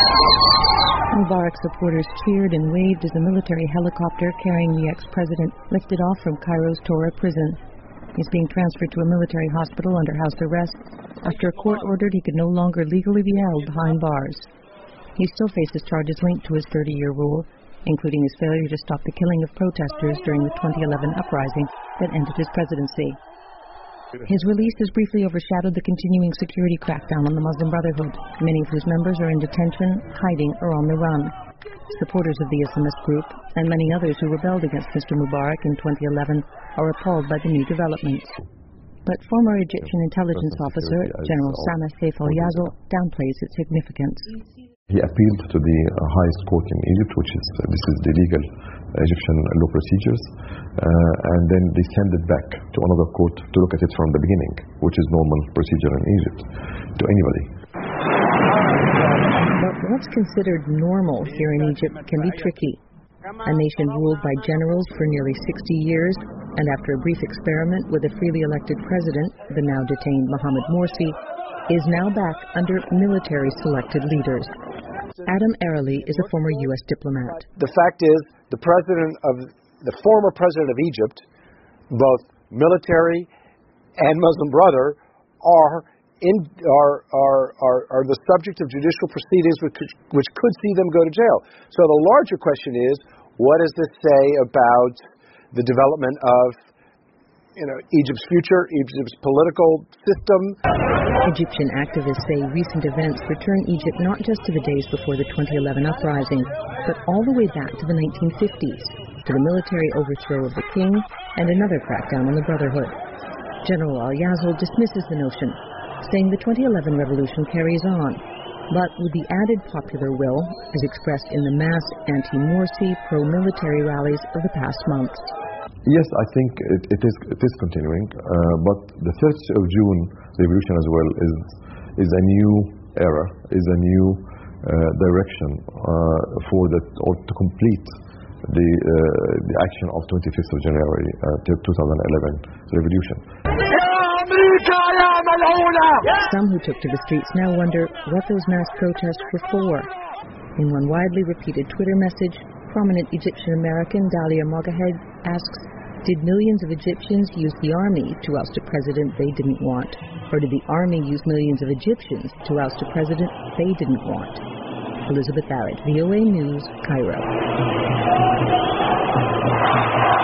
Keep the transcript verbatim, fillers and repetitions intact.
Mubarak supporters cheered and waved as a military helicopter carrying the ex-president lifted off from Cairo's Tora prison. He's being transferred to a military hospital under house arrest after a court ordered he could no longer legally be held behind bars. He still faces charges linked to his thirty-year rule, including his failure to stop the killing of protesters during the twenty eleven uprising that ended his presidency. His release has briefly overshadowed the continuing security crackdown on the Muslim Brotherhood, many of whose members are in detention, hiding, or on the run. Supporters of the Islamist group, and many others who rebelled against Mister Mubarak in twenty eleven, are appalled by the new developments. But former Egyptian intelligence officer, General Sameh Saif al-Yazl, downplays its significance. He appealed to the uh, highest court in Egypt, which is, uh, this is the legal Egyptian law procedures, uh, and then they send it back to another court to look at it from the beginning, which is normal procedure in Egypt, to anybody. But what's considered normal here in Egypt can be tricky. A nation ruled by generals for nearly sixty years, and after a brief experiment with a freely elected president, the now detained Mohamed Morsi, is now back under military selected leaders. Adam Arali is a former U S diplomat. The fact is, the president of the former president of Egypt, both military and Muslim Brother, are in are are are, are the subject of judicial proceedings which could, which could see them go to jail. So the larger question is, what does this say about the development of, you know, Egypt's future, Egypt's political system? Egyptian activists say recent events return Egypt not just to the days before the twenty eleven uprising, but all the way back to the nineteen fifties, to the military overthrow of the king and another crackdown on the Brotherhood. General al-Yazl dismisses the notion, saying the twenty eleven revolution carries on, but with the added popular will, as expressed in the mass anti-Morsi, pro-military rallies of the past months. Yes, I think it, it is it is continuing, uh, but the thirtieth of June revolution as well is is a new era, is a new uh, direction uh, for the or to complete the uh, the action of twenty-fifth of January uh, twenty eleven revolution. Some who took to the streets now wonder what those mass protests were for. In one widely repeated Twitter message, prominent Egyptian American Dalia Mogahed asks, did millions of Egyptians use the army to oust a president they didn't want? Or did the army use millions of Egyptians to oust a president they didn't want? Elizabeth Barrett, V O A News, Cairo.